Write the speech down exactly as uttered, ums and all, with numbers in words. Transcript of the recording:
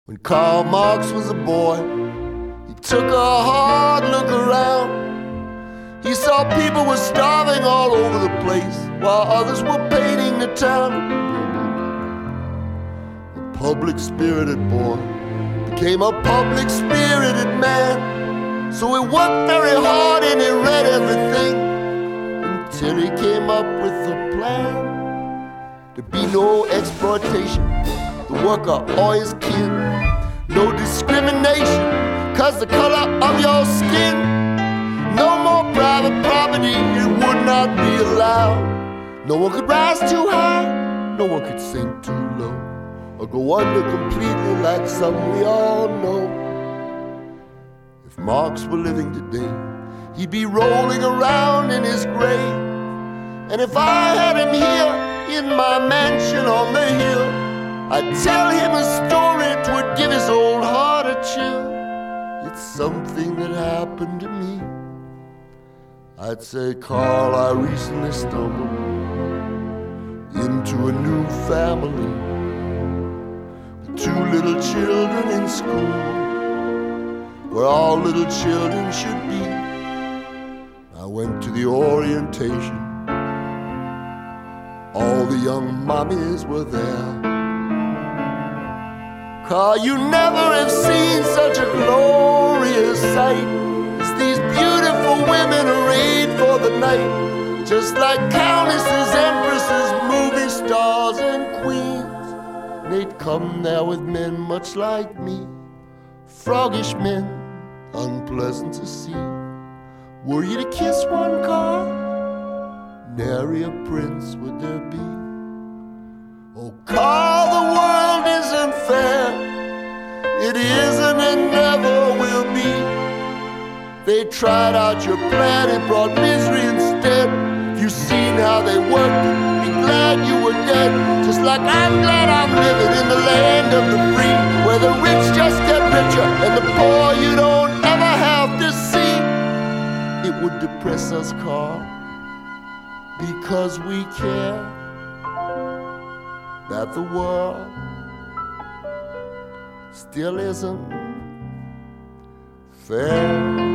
When Karl Marx was a boy, he took a hard look around. He saw people were starving all over the place, while others were painting the town. A public-spirited boy became a public-spirited man. So he worked very hard and he read everything until he came up with a plan. To be no exploitation, the worker or his kin. No discrimination, cause the color of your skin. No more private property, it would not be allowed. No one could rise too high, no one could sink too low, or go under completely like some we all know. If Marx were living today, he'd be rolling around in his grave. And if I had him here in my mansion on the hill, I'd tell him a story that would give his old heart a chill. It's something that happened to me. I'd say, Karl, I recently stumbled into a new family with two little children in school, where all little children should be. I went to the orientation. All the young mommies were there. Karl, you never have seen such a glorious sight as these beautiful women arrayed for the night, just like countesses, empresses, movie stars, and queens. They'd come there with men much like me, froggish men, unpleasant to see. Were you to kiss one, Karl? Nary a prince would there be. Oh, Karl, the world isn't fair. It isn't and never will be. They tried out your plan, it brought misery instead. If you've seen how they worked, be glad you were dead. Just like I'm glad I'm living in the land of the free, where the rich just get richer and the poor you don't ever have to see. It would depress us, Karl, because we care that the world still isn't fair.